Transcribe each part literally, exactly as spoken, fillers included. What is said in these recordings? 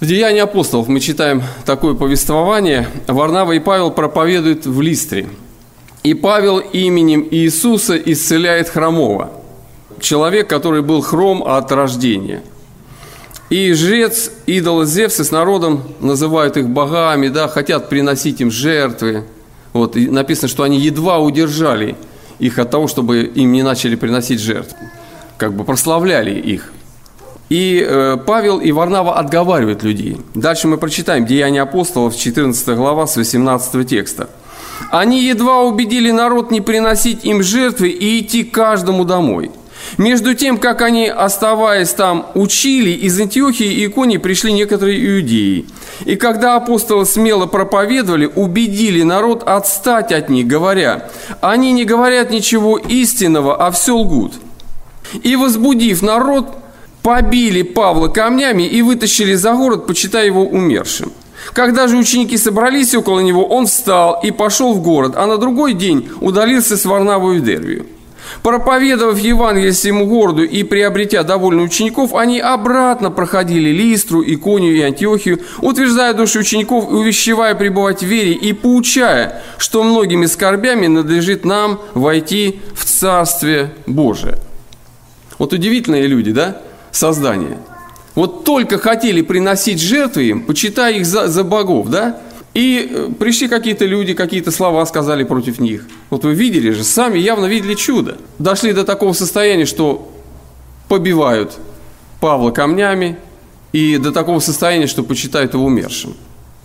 В Деянии апостолов мы читаем такое повествование. Варнава и Павел проповедуют в Листре. И Павел именем Иисуса исцеляет хромого. Человек, который был хром от рождения. И жрец идола Зевса с народом называют их богами, да, хотят приносить им жертвы. Вот, и написано, что они едва удержали их от того, чтобы им не начали приносить жертвы. Как бы прославляли их. И э, Павел и Варнава отговаривают людей. Дальше мы прочитаем Деяния апостолов, четырнадцатая глава, с восемнадцатого текста. «Они едва убедили народ не приносить им жертвы и идти каждому домой. Между тем, как они, оставаясь там, учили, из Антиохии и Иконии пришли некоторые иудеи. И когда апостолы смело проповедовали, убедили народ отстать от них, говоря: они не говорят ничего истинного, а все лгут. И, возбудив народ, побили Павла камнями и вытащили за город, почитая его умершим. Когда же ученики собрались около него, он встал и пошел в город, а на другой день удалился с Варнавой в Дербию. Проповедовав Евангелие всему городу и приобретя довольно учеников, они обратно проходили Листру, Иконию и Антиохию, утверждая души учеников и увещевая пребывать в вере и поучая, что многими скорбями надлежит нам войти в Царствие Божие». Вот удивительные люди, да? Создание. Вот только хотели приносить жертвы им, почитая их за, за богов, да? И пришли какие-то люди, какие-то слова сказали против них. Вот вы видели же, сами явно видели чудо. Дошли до такого состояния, что побивают Павла камнями, и до такого состояния, что почитают его умершим.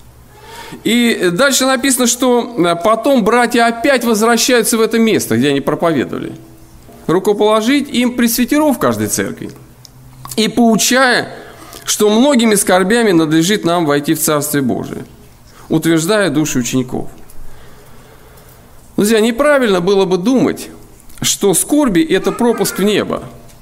И дальше написано, что потом братья опять возвращаются в это место, где они проповедовали. Рукоположить им пресвитеров в каждой церкви. И поучая, что многими скорбями надлежит нам войти в Царствие Божие, утверждая души учеников. Друзья, неправильно было бы думать, что скорби – это пропуск в небо.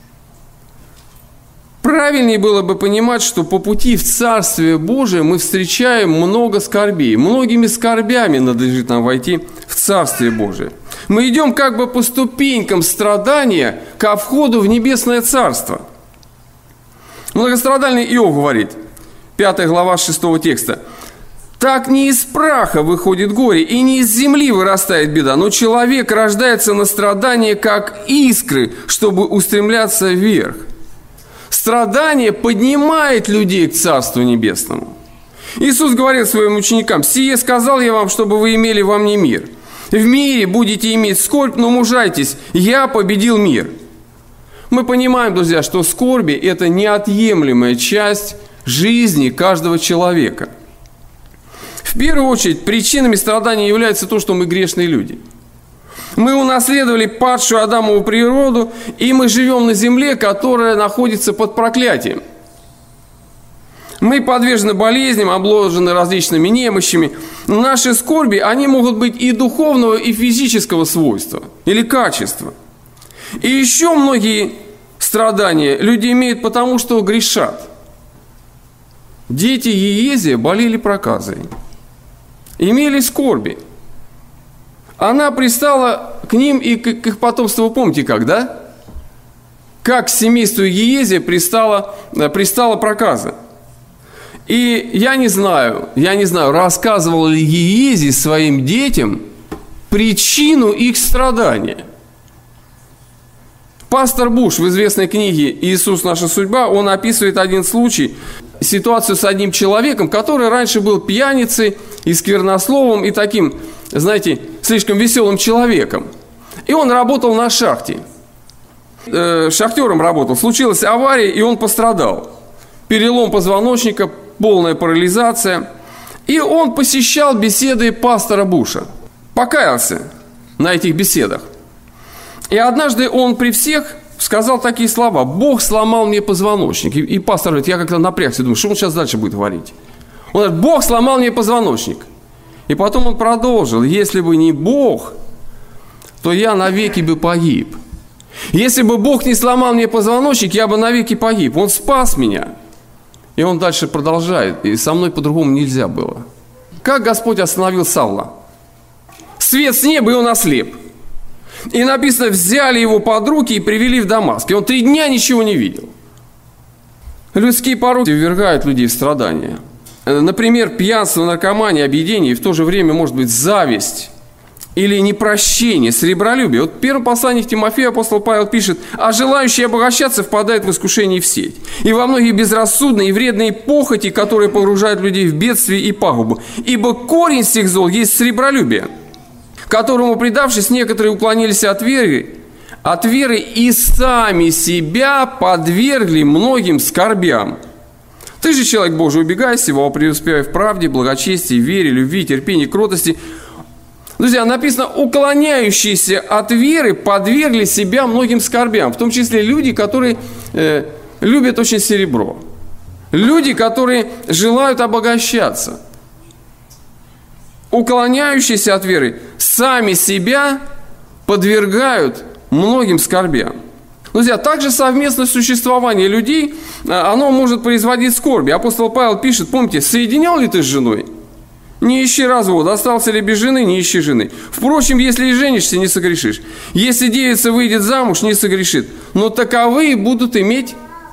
Правильнее было бы понимать, что по пути в Царствие Божие мы встречаем много скорбей. Многими скорбями надлежит нам войти в Царствие Божие. Мы идем как бы по ступенькам страдания ко входу в Небесное Царство. Многострадальный Иов говорит, пятая глава шестого текста: «Так не из праха выходит горе, и не из земли вырастает беда, но человек рождается на страдание, как искры, чтобы устремляться вверх». Страдание поднимает людей к Царству Небесному. Иисус говорит своим ученикам: «Сие сказал я вам, чтобы вы имели во мне мир. В мире будете иметь скорбь, но мужайтесь, я победил мир». Мы понимаем, друзья, что скорби – это неотъемлемая часть жизни каждого человека. В первую очередь, причинами страдания является то, что мы грешные люди. Мы унаследовали падшую Адамову природу, и мы живем на земле, которая находится под проклятием. Мы подвержены болезням, обложены различными немощами. Наши скорби, они могут быть и духовного, и физического свойства, или качества. И еще многие страдания люди имеют потому, что грешат. Дети Иезия болели проказой, имели скорби. Она пристала к ним и к их потомству, помните как, да? Как к семейству Иезия пристала, пристала проказа. И я не знаю, я не знаю, рассказывал ли Иезий своим детям причину их страдания. Пастор Буш в известной книге «Иисус. Наша судьба», он описывает один случай, ситуацию с одним человеком, который раньше был пьяницей и сквернословом, и таким, знаете, слишком веселым человеком. И он работал на шахте. Э, шахтером работал. Случилась авария, и он пострадал. Перелом позвоночника, полная парализация. И он посещал беседы пастора Буша. Покаялся на этих беседах. И однажды он при всех сказал такие слова: «Бог сломал мне позвоночник». И, и пастор говорит: я как-то напрягся, думаю, что он сейчас дальше будет говорить. Он говорит: «Бог сломал мне позвоночник». И потом он продолжил: «Если бы не Бог, то я навеки бы погиб. Если бы Бог не сломал мне позвоночник, я бы навеки погиб. Он спас меня». И он дальше продолжает: «И со мной по-другому нельзя было». Как Господь остановил Савла? Свет с неба, и он ослеп. И написано, взяли его под руки и привели в Дамаск. И он три дня ничего не видел. Людские пороки ввергают людей в страдания. Например, пьянство, наркомания, объедение, и в то же время может быть зависть или непрощение, сребролюбие. Вот в первом послании к Тимофею апостол Павел пишет: «А желающие обогащаться впадают в искушение и в сеть, и во многие безрассудные и вредные похоти, которые погружают людей в бедствие и пагубу. Ибо корень всех зол есть сребролюбие, которому, предавшись, некоторые уклонились от веры, от веры и сами себя подвергли многим скорбям. Ты же, человек Божий, убегай сего, преуспевай в правде, благочестии, вере, любви, терпении, кротости». Друзья, написано: уклоняющиеся от веры подвергли себя многим скорбям, в том числе люди, которые э, любят очень серебро, люди, которые желают обогащаться. Уклоняющиеся от веры сами себя подвергают многим скорбям. Друзья, также совместное существование людей, оно может производить скорби. Апостол Павел пишет, помните: «Соединял ли ты с женой? Не ищи развода, остался ли без жены, не ищи жены. Впрочем, если и женишься, не согрешишь. Если девица выйдет замуж, не согрешит. Но таковые будут иметь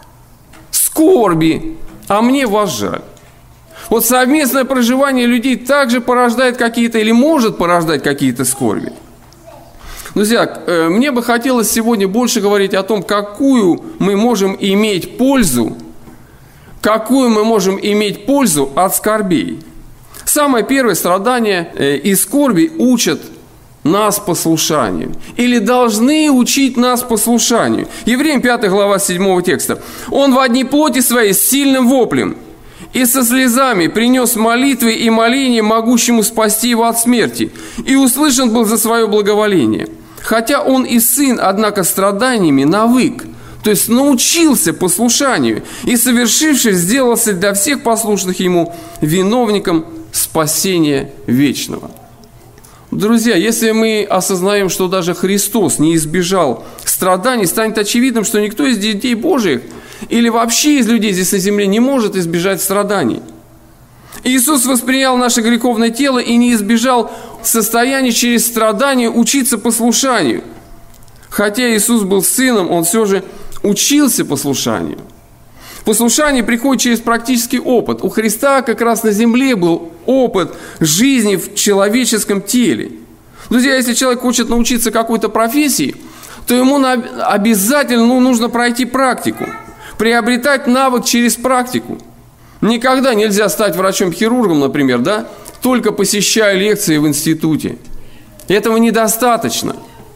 скорби, а мне вас жаль». Вот совместное проживание людей также порождает какие-то или может порождать какие-то скорби. Друзья, мне бы хотелось сегодня больше говорить о том, какую мы можем иметь пользу, какую мы можем иметь пользу от скорбей. Самое первое: страдания и скорби учат нас послушанию. Или должны учить нас послушанию. Евреям пятая глава седьмого текста. «Он во дни плоти своей с сильным воплем и со слезами принес молитвы и моления, могущему спасти его от смерти, и услышан был за свое благоволение. Хотя он и сын, однако страданиями навык». То есть научился послушанию и, совершившись, сделался для всех послушных ему виновником спасения вечного. Друзья, если мы осознаем, что даже Христос не избежал страданий, станет очевидным, что никто из детей Божьих или вообще из людей здесь на земле не может избежать страданий. Иисус воспринял наше греховное тело и не избежал состояния через страдания учиться послушанию. Хотя Иисус был сыном, Он все же учился послушанию. Послушание приходит через практический опыт. У Христа как раз на земле был опыт жизни в человеческом теле. Друзья, если человек хочет научиться какой-то профессии, то ему обязательно ну, нужно пройти практику, приобретать навык через практику. Никогда нельзя стать врачом-хирургом, например, да, только посещая лекции в институте. Этого недостаточно.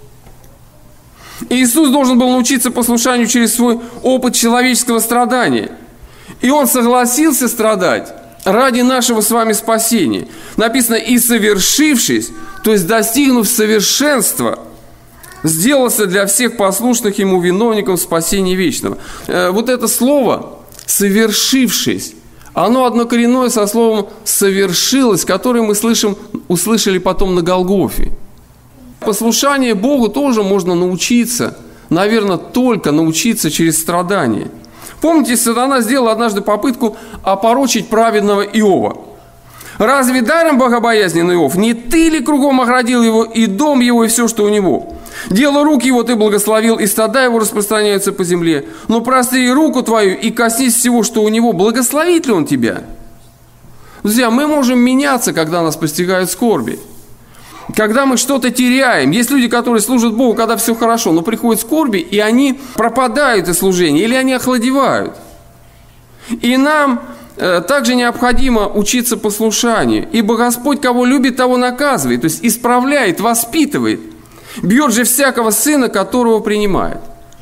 Иисус должен был научиться послушанию через свой опыт человеческого страдания. И Он согласился страдать ради нашего с вами спасения. Написано: «И совершившись», то есть достигнув совершенства, сделался для всех послушных Ему виновником спасения вечного. Вот это слово «совершившись», оно однокоренное со словом «совершилось», которое мы слышим, услышали потом на Голгофе. Послушание Богу тоже можно научиться, наверное, только научиться через страдания. Помните, сатана сделал однажды попытку опорочить праведного Иова. «Разве даром богобоязненный Иов? Не ты ли кругом оградил его, и дом его, и все, что у него? Дело рук его ты благословил, и стада его распространяются по земле. Но простри руку твою, и коснись всего, что у него. Благословит ли он тебя?» Друзья, мы можем меняться, когда нас постигают скорби. Когда мы что-то теряем. Есть люди, которые служат Богу, когда все хорошо, но приходят скорби, и они пропадают из служения, или они охладевают. И нам э, также необходимо учиться послушанию, ибо Господь, кого любит, того наказывает, то есть исправляет, воспитывает. Бьет же всякого сына, которого принимает.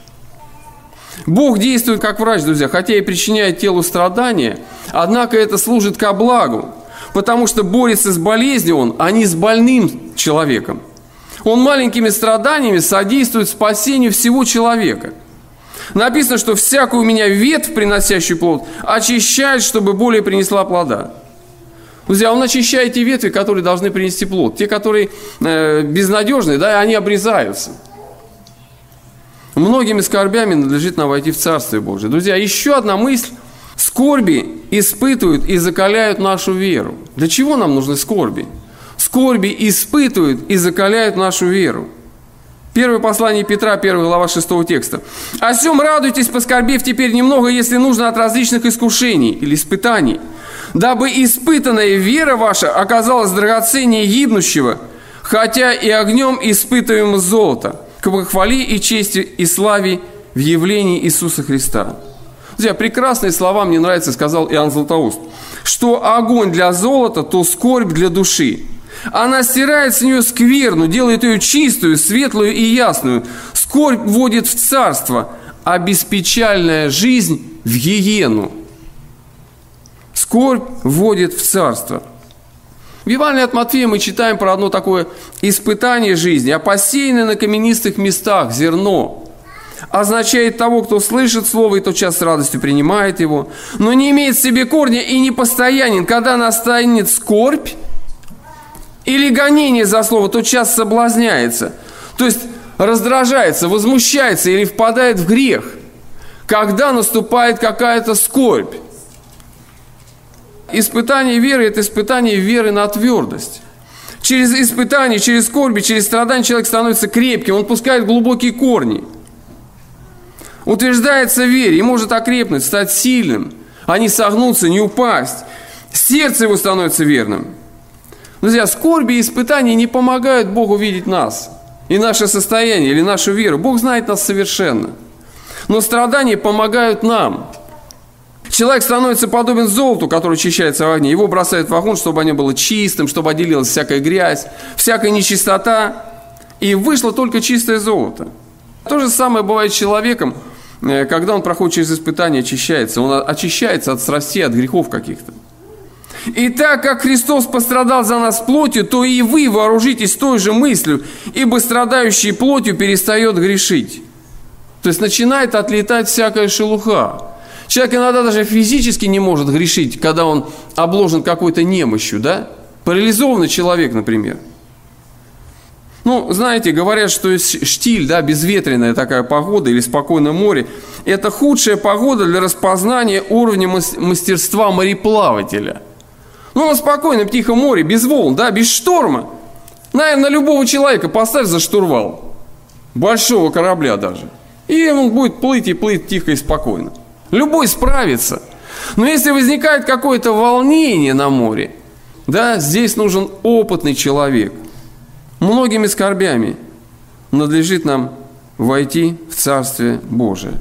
Бог действует как врач, друзья, хотя и причиняет телу страдания, однако это служит ко благу. Потому что борется с болезнью он, а не с больным человеком. Он маленькими страданиями содействует спасению всего человека. Написано, что всякую у меня ветвь, приносящую плод, очищает, чтобы более принесла плода. Друзья, он очищает те ветви, которые должны принести плод. Те, которые э, безнадежные, да, они обрезаются. Многими скорбями надлежит нам войти в Царствие Божие. Друзья, еще одна мысль. Скорби испытывают и закаляют нашу веру. Для чего нам нужны скорби? Скорби испытывают и закаляют нашу веру. Первое послание Петра, первая глава, шестого текста. «О сем радуйтесь, поскорбев теперь немного, если нужно, от различных искушений или испытаний, дабы испытанная вера ваша оказалась драгоценнее гибнущего, хотя и огнем испытываемого золота, к похвале и чести и славе в явлении Иисуса Христа». Друзья, прекрасные слова, мне нравится, сказал Иоанн Златоуст, что огонь для золота, то скорбь для души. Она стирает с нее скверну, делает ее чистую, светлую и ясную. Скорбь вводит в царство, а беспечальная жизнь в гиену. Скорбь вводит в царство. В Евангелии от Матфея мы читаем про одно такое испытание жизни, а посеянное на каменистых местах зерно означает того, кто слышит слово и тотчас с радостью принимает его, но не имеет в себе корня и не постоянен. Когда настанет скорбь или гонение за слово, тотчас соблазняется, то есть раздражается, возмущается или впадает в грех, когда наступает какая-то скорбь. Испытание веры – это испытание веры на твердость. Через испытание, через скорби, через страдания человек становится крепким, он пускает глубокие корни, утверждается в вере и может окрепнуть, стать сильным, а не согнуться, не упасть. Сердце его становится верным. Друзья, скорби и испытания не помогают Богу видеть нас и наше состояние или нашу веру. Бог знает нас совершенно. Но страдания помогают нам. Человек становится подобен золоту, которое очищается в огне. Его бросают в огонь, чтобы оно было чистым, чтобы отделилась всякая грязь, всякая нечистота. И вышло только чистое золото. То же самое бывает с человеком, когда он проходит через испытания, очищается. Он очищается от страстей, от грехов каких-то. И так как Христос пострадал за нас плотью, то и вы вооружитесь той же мыслью, ибо страдающий плотью перестает грешить. То есть начинает отлетать всякая шелуха. Человек иногда даже физически не может грешить, когда он обложен какой-то немощью, да? Парализованный человек, например. Ну, знаете, говорят, что штиль, да, безветренная такая погода или спокойное море, это худшая погода для распознания уровня мастерства мореплавателя. Ну, на спокойном тихом море, без волн, да, без шторма. Наверное, любого человека поставь за штурвал, большого корабля даже, и он будет плыть и плыть тихо и спокойно. Любой справится. Но если возникает какое-то волнение на море, да, здесь нужен опытный человек. Многими скорбями надлежит нам войти в Царствие Божие.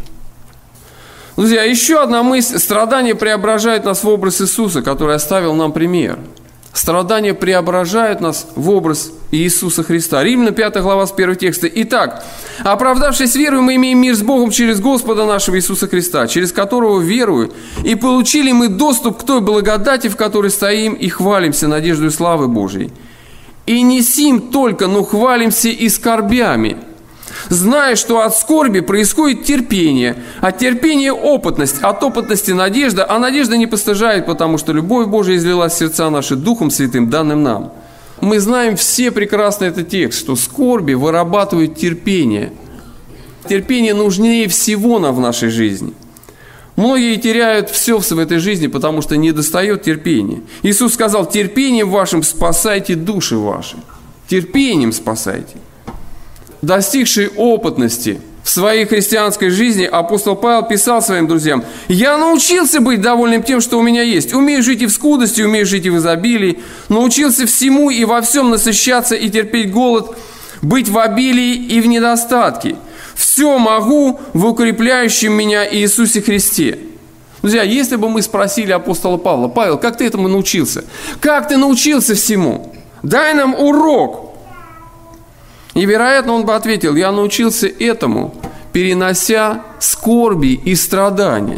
Друзья, еще одна мысль. Страдания преображают нас в образ Иисуса, который оставил нам пример. Страдания преображают нас в образ Иисуса Христа. Римлянам пятая глава с первого текста. Итак, оправдавшись верою, мы имеем мир с Богом через Господа нашего Иисуса Христа, через которого верую, и получили мы доступ к той благодати, в которой стоим и хвалимся надеждой славы Божией. И не сим только, но хвалимся и скорбями, зная, что от скорби происходит терпение, от терпения опытность, от опытности надежда, а надежда не постыжает, потому что любовь Божия излилась в сердца наши Духом Святым, данным нам. Мы знаем все прекрасно этот текст, что скорби вырабатывают терпение. Терпение нужнее всего нам в нашей жизни. Многие теряют все в этой жизни, потому что недостает терпения. Иисус сказал: терпением вашим спасайте души ваши. Терпением спасайте. Достигший опытности в своей христианской жизни, апостол Павел писал своим друзьям: «Я научился быть довольным тем, что у меня есть. Умею жить и в скудости, умею жить и в изобилии. Научился всему и во всем насыщаться и терпеть голод, быть в обилии и в недостатке. Все могу в укрепляющем меня Иисусе Христе». Друзья, если бы мы спросили апостола Павла: «Павел, как ты этому научился? Как ты научился всему? Дай нам урок». И, вероятно, он бы ответил: «Я научился этому, перенося скорби и страдания.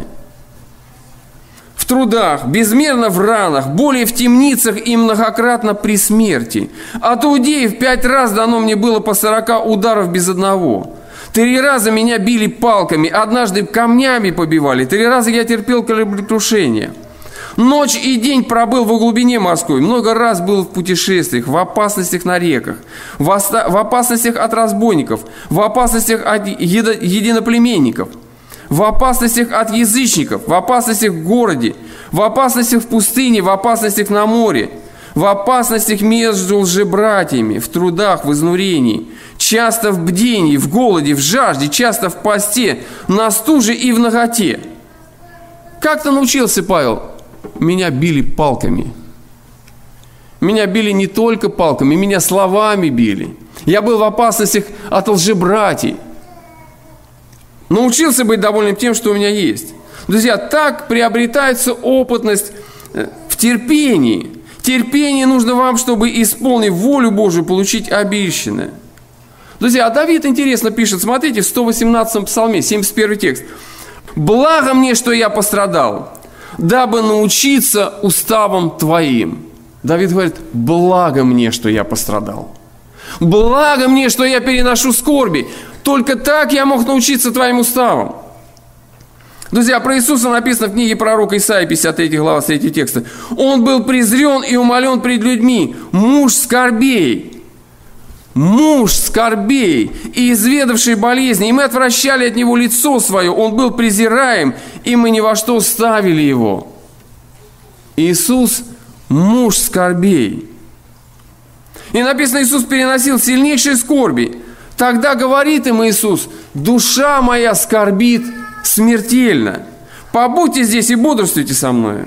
В трудах, безмерно в ранах, более в темницах и многократно при смерти. От иудеев пять раз дано мне было по сорока ударов без одного. Три раза меня били палками, однажды камнями побивали, три раза я терпел кораблекрушение. Ночь и день пробыл во глубине морской, много раз был в путешествиях, в опасностях на реках, в, оста- в опасностях от разбойников, в опасностях от едо- единоплеменников, в опасностях от язычников, в опасностях в городе, в опасностях в пустыне, в опасностях на море, в опасностях между лжебратьями, в трудах, в изнурении, часто в бдении, в голоде, в жажде, часто в посте, на стуже и в наготе. Как-то научился Павел. Меня били палками. Меня били не только палками, меня словами били. Я был в опасностях от лжебратьев. Научился быть довольным тем, что у меня есть. Друзья, так приобретается опытность в терпении. Терпение нужно вам, чтобы, исполнив волю Божию, получить обещанное. Друзья, а Давид интересно пишет, смотрите, в сто восемнадцатом псалме, семьдесят первый текст. «Благо мне, что я пострадал, дабы научиться уставам Твоим». Давид говорит, благо мне, что я пострадал. Благо мне, что я переношу скорби. Только так я мог научиться Твоим уставам. Друзья, про Иисуса написано в книге пророка Исаии, пятьдесят третья глава, с третьего текста. Он был презрен и умолен пред людьми, муж скорбей. Муж скорбей и изведавший болезни, и мы отвращали от него лицо свое. Он был презираем, и мы ни во что ставили его. Иисус – муж скорбей. И написано, Иисус переносил сильнейшие скорби. Тогда говорит им Иисус, душа моя скорбит смертельно. Побудьте здесь и бодрствуйте со мной.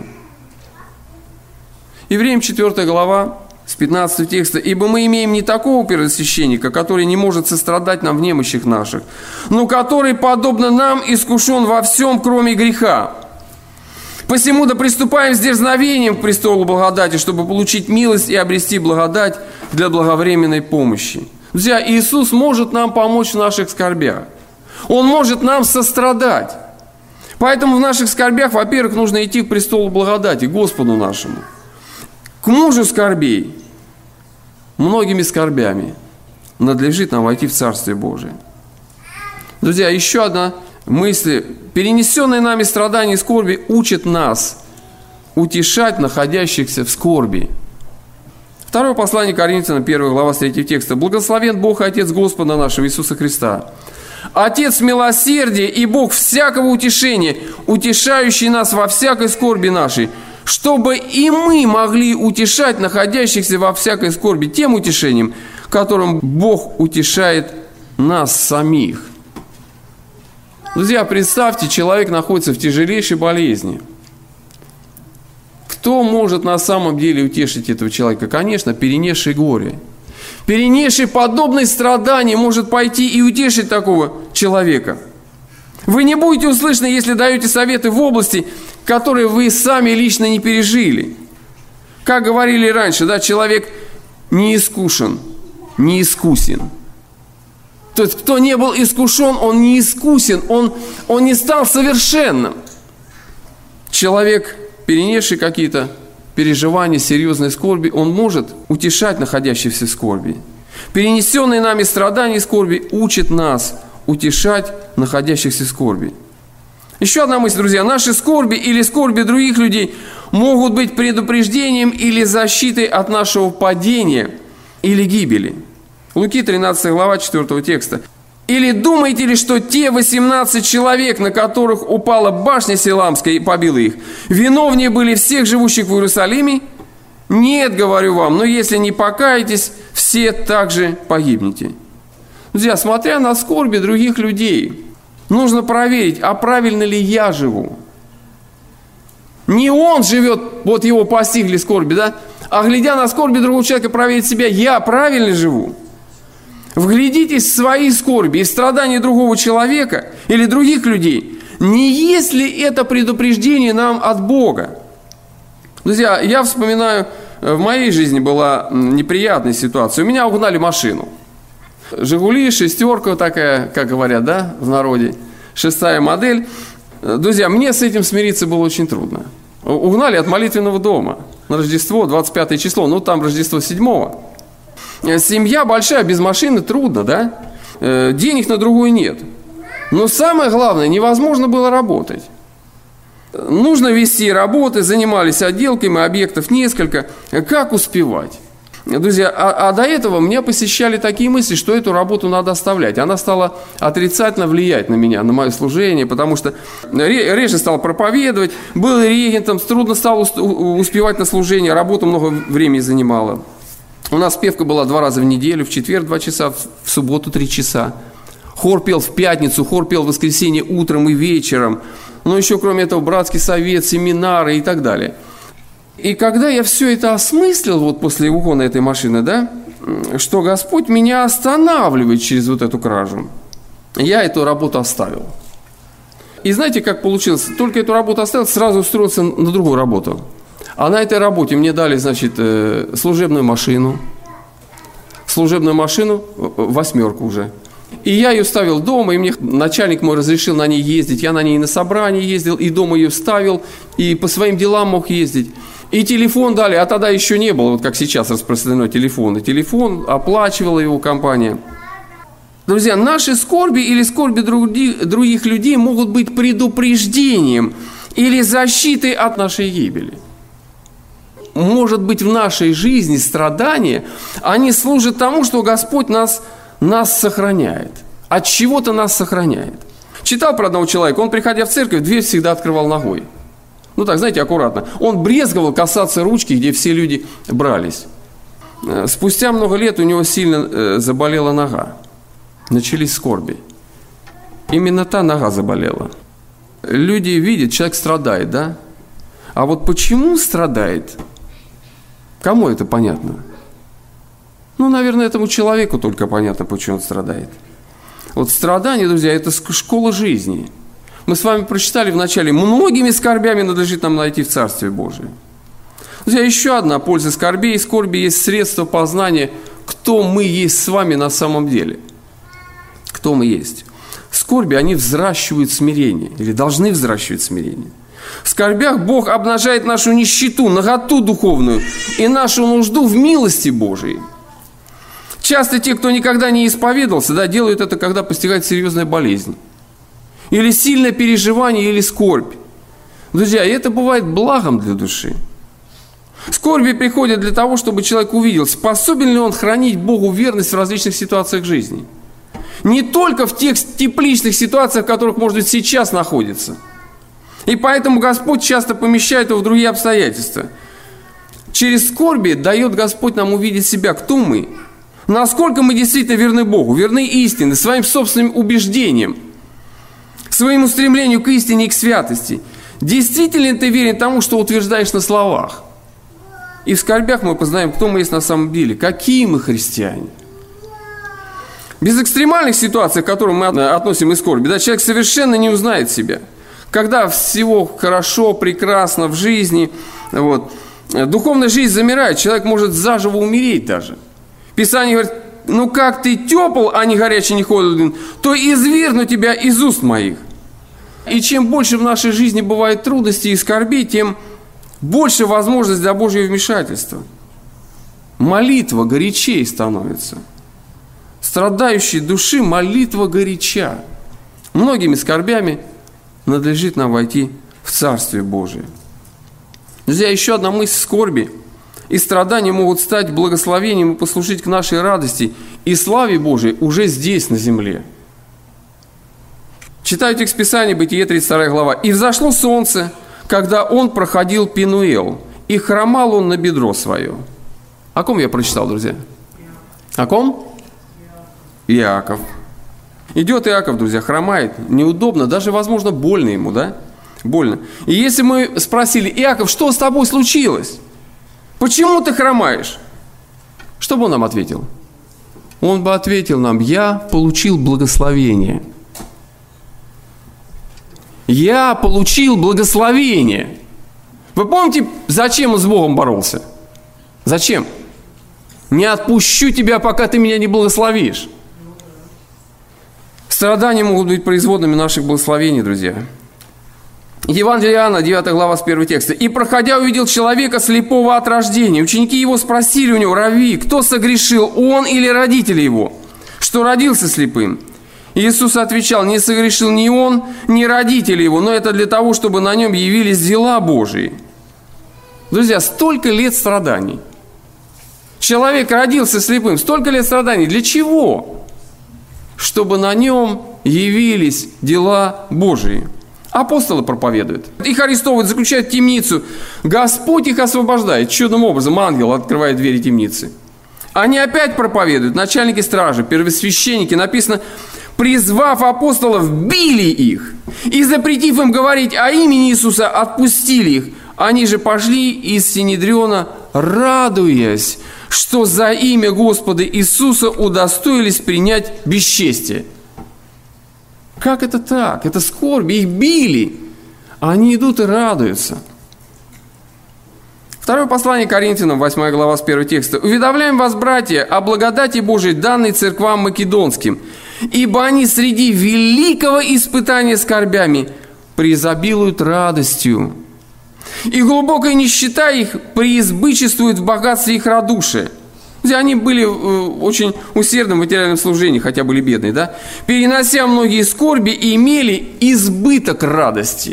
Евреям четвёртая глава, с пятнадцатого текста. Ибо мы имеем не такого первосвященника, который не может сострадать нам в немощах наших, но который, подобно нам, искушен во всем, кроме греха. Посему да приступаем с дерзновением к престолу благодати, чтобы получить милость и обрести благодать для благовременной помощи. Друзья, Иисус может нам помочь в наших скорбях. Он может нам сострадать. Поэтому в наших скорбях, во-первых, нужно идти к престолу благодати, Господу нашему. К мужу скорбей, многими скорбями, надлежит нам войти в Царствие Божие. Друзья, еще одна мысль. Перенесенные нами страдания и скорби учат нас утешать находящихся в скорби. Второе послание Коринфянам, первая глава, с третьего текста. «Благословен Бог и Отец Господа нашего Иисуса Христа, Отец милосердия и Бог всякого утешения, утешающий нас во всякой скорби нашей, чтобы и мы могли утешать находящихся во всякой скорби тем утешением, которым Бог утешает нас самих». Друзья, представьте, человек находится в тяжелейшей болезни. Кто может на самом деле утешить этого человека? Конечно, перенесший горе. Перенесший подобные страдания может пойти и утешить такого человека. Вы не будете услышаны, если даете советы в области, которые вы сами лично не пережили. Как говорили раньше, да, человек не искушен, не искусен. То есть, кто не был искушен, он не искусен, он, он не стал совершенным. Человек, перенесший какие-то переживания, серьезной скорби, он может утешать находящихся в скорби. Перенесенные нами страдания и скорби учат нас утешать находящихся в скорби. Еще одна мысль, друзья. Наши скорби или скорби других людей могут быть предупреждением или защитой от нашего падения или гибели. Луки тринадцатая глава, четвёртого текста. «Или думаете ли, что те восемнадцать человек, на которых упала башня Силамская и побила их, виновнее были всех живущих в Иерусалиме? Нет, говорю вам, но если не покаетесь, все также погибнете». Друзья, смотря на скорби других людей, нужно проверить, а правильно ли я живу. Не он живет, вот его постигли скорби, да? А глядя на скорби другого человека, проверить себя, я правильно живу. Вглядитесь в свои скорби и страдания другого человека или других людей. Не есть ли это предупреждение нам от Бога? Друзья, я вспоминаю, в моей жизни была неприятная ситуация. У меня угнали машину. «Жигули», шестерка такая, как говорят, да, в народе. Шестая модель. Друзья, мне с этим смириться было очень трудно. Угнали от молитвенного дома на Рождество, двадцать пятое число. Ну, там Рождество седьмого. Семья большая, без машины трудно, да? Денег на другую нет. Но самое главное, невозможно было работать. Нужно вести работы, занимались отделками, объектов несколько. Как успевать? Друзья, а, а до этого меня посещали такие мысли, что эту работу надо оставлять. Она стала отрицательно влиять на меня, на мое служение, потому что реже стал проповедовать, был регентом, трудно стало успевать на служение, работа много времени занимала. У нас певка была два раза в неделю, в четверг два часа, в субботу три часа. Хор пел в пятницу, хор пел в воскресенье утром и вечером. Но еще кроме этого братский совет, семинары и так далее. И когда я все это осмыслил, вот после угона этой машины, да, что Господь меня останавливает через вот эту кражу, я эту работу оставил. И знаете, как получилось? Только эту работу оставил, сразу устроился на другую работу. А на этой работе мне дали, значит, служебную машину, служебную машину, восьмерку уже. И я ее ставил дома, и мне начальник мой разрешил на ней ездить. Я на ней и на собрание ездил, и дома ее ставил, и по своим делам мог ездить. И телефон дали, а тогда еще не было, вот как сейчас распространено телефон. И телефон оплачивала его компания. Друзья, наши скорби или скорби других, других людей могут быть предупреждением или защитой от нашей гибели. Может быть, в нашей жизни страдания, они служат тому, что Господь нас, нас сохраняет. От чего-то нас сохраняет. Читал про одного человека, он, приходя в церковь, дверь всегда открывал ногой. Ну так, знаете, аккуратно. Он брезговал касаться ручки, где все люди брались. Спустя много лет у него сильно заболела нога. Начались скорби. Именно та нога заболела. Люди видят, человек страдает, да? А вот почему страдает? Кому это понятно? Ну, наверное, этому человеку только понятно, почему он страдает. Вот страдание, друзья, это школа жизни. Мы с вами прочитали в начале, многими скорбями надлежит нам найти в Царстве Божие. Друзья, еще одна польза скорбей. Скорби есть средство познания, кто мы есть с вами на самом деле. Кто мы есть. Скорби, они взращивают смирение, или должны взращивать смирение. В скорбях Бог обнажает нашу нищету, наготу духовную и нашу нужду в милости Божией. Часто те, кто никогда не исповедовался, да, делают это, когда постигает серьезная болезнь. Или сильное переживание, или скорбь. Друзья, и это бывает благом для души. Скорби приходят для того, чтобы человек увидел, способен ли он хранить Богу верность в различных ситуациях жизни. Не только в тех тепличных ситуациях, в которых, может быть, сейчас находится. И поэтому Господь часто помещает его в другие обстоятельства. Через скорби дает Господь нам увидеть себя, кто мы. Насколько мы действительно верны Богу, верны истине, своим собственным убеждениям, своему стремлению к истине и к святости. Действительно ты верен тому, что утверждаешь на словах. И в скорбях мы познаем, кто мы есть на самом деле, какие мы христиане. Без экстремальных ситуаций, к которым мы относим и скорби, да, человек совершенно не узнает себя. Когда всего хорошо, прекрасно в жизни, вот, духовная жизнь замирает, человек может заживо умереть даже. Писание говорит, ну как ты тепл, а не горячий, не холоден, то извергну тебя из уст моих. И чем больше в нашей жизни бывает трудностей и скорбей, тем больше возможность для Божьего вмешательства. Молитва горячей становится. Страдающей души молитва горяча. Многими скорбями надлежит нам войти в Царствие Божие. Друзья, еще одна мысль: скорби и страдания могут стать благословением и послужить к нашей радости и славе Божией уже здесь, на земле. Читаю текст Писания, Бытие, тридцать вторая глава. «И взошло солнце, когда он проходил Пенуэл, и хромал он на бедро свое». О ком я прочитал, друзья? О ком? Иаков. Идет Иаков, друзья, хромает, неудобно, даже, возможно, больно ему, да? Больно. И если мы спросили: Иаков, что с тобой случилось? Почему ты хромаешь? Что бы он нам ответил? Он бы ответил нам: я получил благословение. Я получил благословение. Вы помните, зачем он с Богом боролся? Зачем? Не отпущу тебя, пока ты меня не благословишь. Страдания могут быть производными наших благословений, друзья. Евангелие Иоанна, девятая глава, с первого текста. «И, проходя, увидел человека слепого от рождения. Ученики его спросили у него: Рави, кто согрешил, он или родители его, что родился слепым?» Иисус отвечал: не согрешил ни он, ни родители его, но это для того, чтобы на нем явились дела Божии. Друзья, столько лет страданий. Человек родился слепым. Столько лет страданий. Для чего? Чтобы на нем явились дела Божии. Апостолы проповедуют. Их арестовывают, заключают в темницу. Господь их освобождает. Чудным образом ангел открывает двери темницы. Они опять проповедуют. Начальники стражи, первосвященники. Написано, призвав апостолов, били их. И, запретив им говорить о имени Иисуса, отпустили их. Они же пошли из Синедриона, радуясь, что за имя Господа Иисуса удостоились принять бесчестие. Как это так? Это скорби, их били. А они идут и радуются. Второе послание Коринфянам, восьмая глава, с первого текста. «Уведомляем вас, братья, о благодати Божией, данной церквам македонским, ибо они среди великого испытания скорбями преизобилуют радостью, и глубокая нищета их преизбычествует в богатстве их радушия». Они были очень усердны в материальном служении, хотя были бедные, да? «Перенося многие скорби, и имели избыток радости».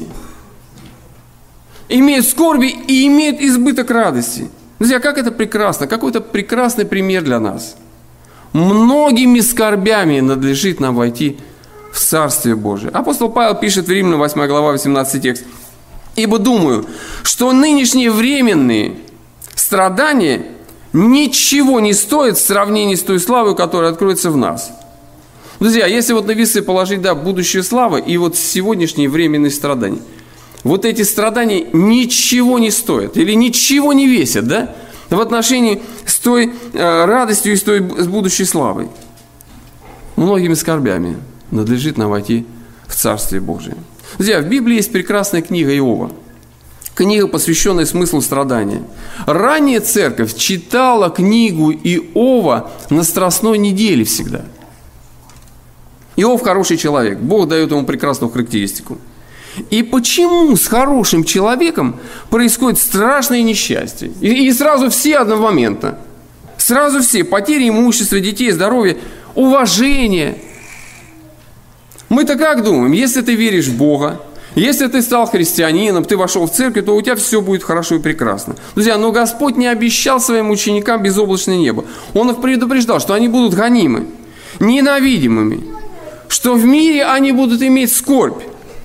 Имеют скорби и имеют избыток радости. Друзья, как это прекрасно, какой это прекрасный пример для нас. Многими скорбями надлежит нам войти в Царствие Божие. Апостол Павел пишет в Римлянам, восьмая глава, восемнадцатый текст. «Ибо думаю, что нынешние временные страдания ничего не стоят в сравнении с той славой, которая откроется в нас». Друзья, если вот на весы положить, да, будущая слава и вот сегодняшние временные страдания, вот эти страдания ничего не стоят или ничего не весят, да, в отношении с той э, радостью и с той с будущей славой. Многими скорбями надлежит нам войти в Царствие Божие. Друзья, в Библии есть прекрасная книга Иова. Книга, посвященная смыслу страдания. Ранняя церковь читала книгу Иова на Страстной неделе всегда. Иов хороший человек. Бог дает ему прекрасную характеристику. И почему с хорошим человеком происходит страшное несчастье? И, и сразу все одномоментно. Сразу все. Потери имущества, детей, здоровья, уважения. Мы-то как думаем? Если ты веришь в Бога, если ты стал христианином, ты вошел в церковь, то у тебя все будет хорошо и прекрасно. Друзья, но Господь не обещал своим ученикам безоблачное небо. Он их предупреждал, что они будут гонимы, ненавидимыми, что в мире они будут иметь скорбь.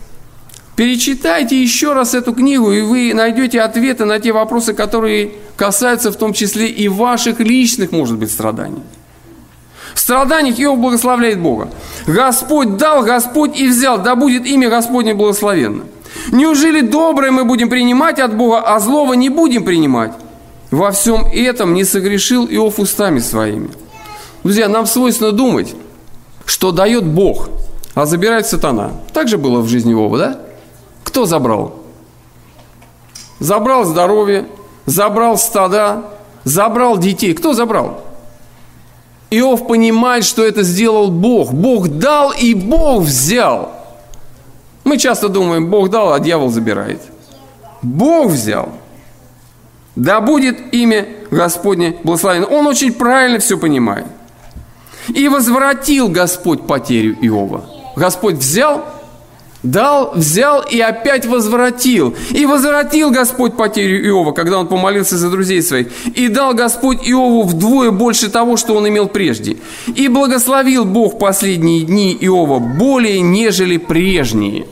Перечитайте еще раз эту книгу, и вы найдете ответы на те вопросы, которые касаются в том числе и ваших личных, может быть, страданий. В страданиях Иов благословляет Бога. Господь дал, Господь и взял, да будет имя Господне благословенно. Неужели доброе мы будем принимать от Бога, а злого не будем принимать? Во всем этом не согрешил Иов устами своими. Друзья, нам свойственно думать, что дает Бог, а забирает сатана. Так же было в жизни Иова, да? Кто забрал? Забрал здоровье, забрал стада, забрал детей. Кто забрал? Иов понимает, что это сделал Бог. Бог дал, и Бог взял. Мы часто думаем, Бог дал, а дьявол забирает. Бог взял. Да будет имя Господне благословенно. Он очень правильно все понимает. И возвратил Господь потерю Иова. Господь взял, дал, взял и опять возвратил. И возвратил Господь потерю Иова, когда он помолился за друзей своих. И дал Господь Иову вдвое больше того, что он имел прежде. И благословил Бог последние дни Иова более, нежели прежние.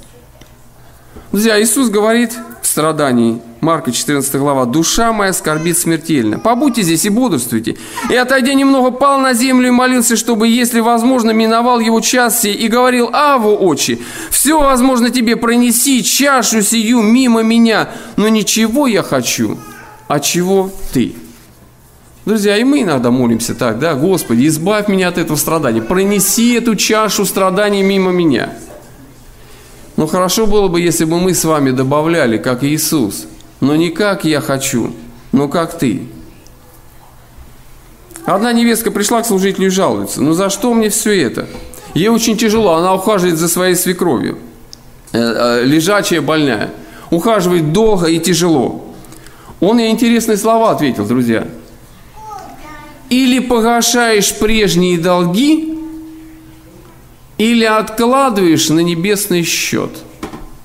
Друзья, Иисус говорит в страдании, Марка четырнадцатая глава, «Душа моя скорбит смертельно. Побудьте здесь и бодрствуйте». И, отойдя немного, пал на землю и молился, чтобы, если возможно, миновал его час сей, и говорил: «Аву, отче, все возможно тебе, пронеси чашу сию мимо меня, но ничего я хочу, а чего ты». Друзья, и мы иногда молимся так, да: «Господи, избавь меня от этого страдания, пронеси эту чашу страданий мимо меня». Но хорошо было бы, если бы мы с вами добавляли, как Иисус: «Но не как я хочу, но как ты». Одна невестка пришла к служителю и жалуется: «Ну за что мне все это? Ей очень тяжело, она ухаживает за своей свекровью, лежачая, больная, ухаживает долго и тяжело». Он ей интересные слова ответил, друзья: «Или погашаешь прежние долги, или откладываешь на небесный счет».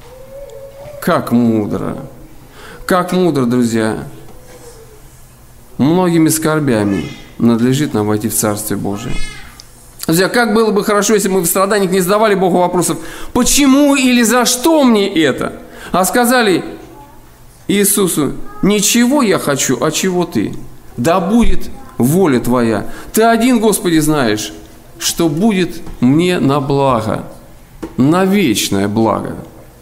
Как мудро! Как мудро, друзья! многими скорбями надлежит нам войти в Царствие Божие. Друзья, как было бы хорошо, если мы в страданиях не задавали Богу вопросов, почему или за что мне это, а сказали Иисусу, ничего я хочу, а чего ты? Да будет воля твоя. Ты один, Господи, знаешь, что будет мне на благо, на вечное благо.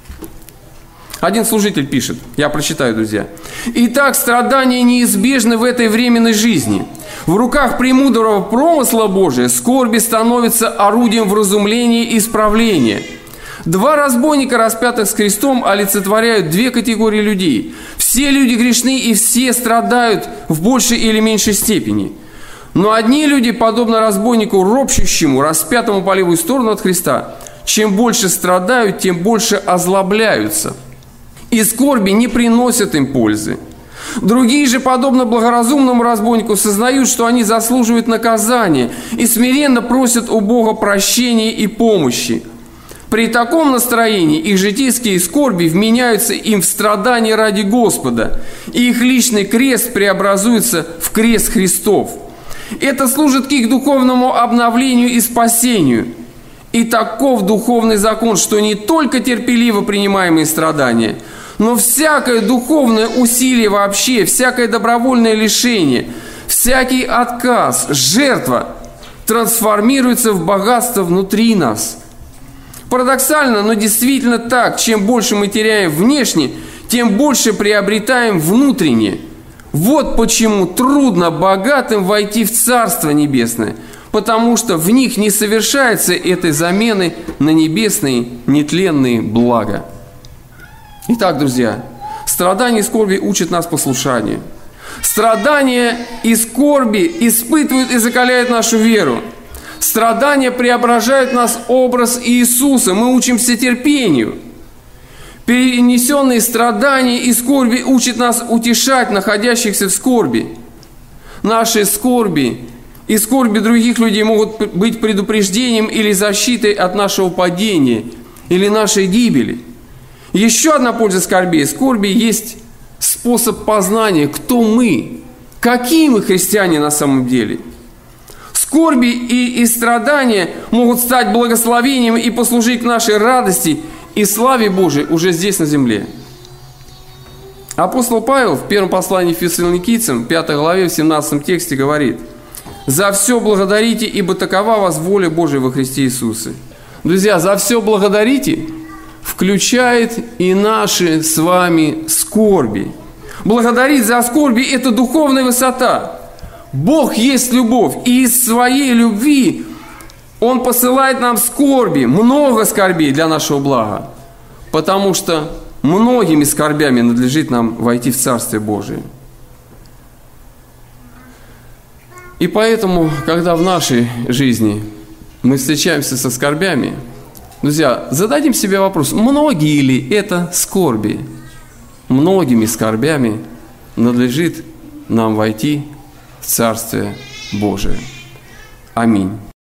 Один служитель пишет, я прочитаю, друзья. «Итак, страдания неизбежны в этой временной жизни. В руках премудрого промысла Божия скорби становится орудием вразумления и исправления. Два разбойника, распятых с крестом, олицетворяют две категории людей. Все люди грешны и все страдают в большей или меньшей степени. Но одни люди, подобно разбойнику, ропщущему, распятому по левую сторону от Христа, чем больше страдают, тем больше озлобляются. И скорби не приносят им пользы. Другие же, подобно благоразумному разбойнику, сознают, что они заслуживают наказания и смиренно просят у Бога прощения и помощи. При таком настроении их житейские скорби вменяются им в страдания ради Господа, и их личный крест преобразуется в крест Христов. Это служит к их духовному обновлению и спасению. И таков духовный закон, что не только терпеливо принимаемые страдания, но всякое духовное усилие вообще, всякое добровольное лишение, всякий отказ, жертва трансформируется в богатство внутри нас. Парадоксально, но действительно так. Чем больше мы теряем внешне, тем больше приобретаем внутренне. Вот почему трудно богатым войти в Царство Небесное, потому что в них не совершается этой замены на небесные нетленные блага. Итак, друзья, страдания и скорби учат нас послушанию. Страдания и скорби испытывают и закаляют нашу веру. Страдания преображают нас в образ Иисуса. Мы учимся терпению. Перенесенные страдания и скорби учат нас утешать находящихся в скорби. Наши скорби и скорби других людей могут быть предупреждением или защитой от нашего падения или нашей гибели. Еще одна польза скорби. Скорби есть способ познания, кто мы, какие мы христиане на самом деле. Скорби и, и страдания могут стать благословением и послужить к нашей радости и славе Божией уже здесь на земле. Апостол Павел в первом послании Фессалоникийцам, пятой главе, в семнадцатом тексте говорит: «За все благодарите, ибо такова вас воля Божия во Христе Иисусе». Друзья, за все благодарите включает и наши с вами скорби. Благодарить за скорби – это духовная высота. Бог есть любовь, и из своей любви Он посылает нам скорби, много скорбей для нашего блага, потому что многими скорбями надлежит нам войти в Царствие Божие. И поэтому, когда в нашей жизни мы встречаемся со скорбями, друзья, зададим себе вопрос, многие ли это скорби? Многими скорбями надлежит нам войти в Царствие Божие. Аминь.